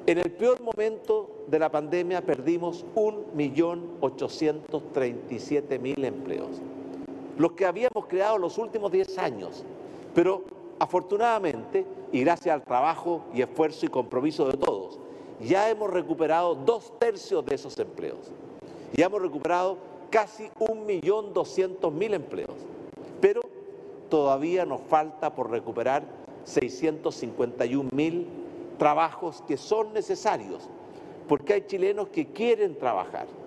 En el peor momento de la pandemia perdimos 1.837.000 empleos, los que habíamos creado los últimos 10 años. Pero afortunadamente, y gracias al trabajo y esfuerzo y compromiso de todos, ya hemos recuperado 2/3 de esos empleos. Ya hemos recuperado casi 1.200.000 empleos. Pero todavía nos falta por recuperar 651.000 trabajos que son necesarios, porque hay chilenos que quieren trabajar.